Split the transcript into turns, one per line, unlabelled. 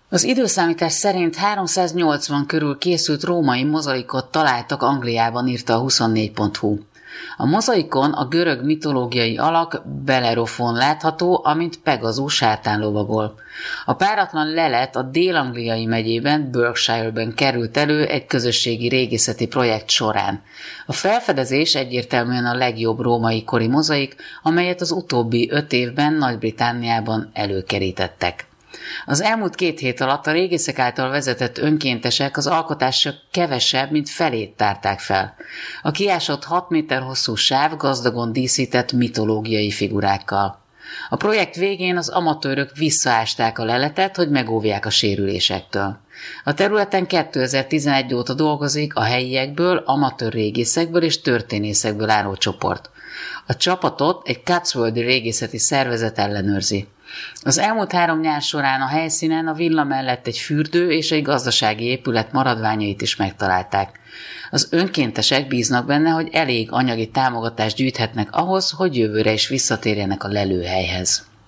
Az időszámítás szerint 380 körül készült római mozaikot találtak Angliában, írta a 24.hu. A mozaikon a görög mitológiai alak Bellerophon látható, amint Pegazus sátánlovagol. A páratlan lelet a dél-angliai megyében, Berkshire-ben került elő egy közösségi régészeti projekt során. A felfedezés egyértelműen a legjobb római kori mozaik, amelyet az utóbbi 5 évben Nagy-Britanniában előkerítettek. Az elmúlt 2 hét alatt a régészek által vezetett önkéntesek az alkotások kevesebb, mint felét tárták fel. A kiásott 6 méter hosszú sáv gazdagon díszített mitológiai figurákkal. A projekt végén az amatőrök visszaásták a leletet, hogy megóvják a sérülésektől. A területen 2011 óta dolgozik a helyiekből, amatőr régészekből és történészekből álló csoport. A csapatot egy Cotswoldi régészeti szervezet ellenőrzi. Az elmúlt 3 nyár során a helyszínen a villa mellett egy fürdő és egy gazdasági épület maradványait is megtalálták. Az önkéntesek bíznak benne, hogy elég anyagi támogatást gyűjthetnek ahhoz, hogy jövőre is visszatérjenek a lelőhelyhez.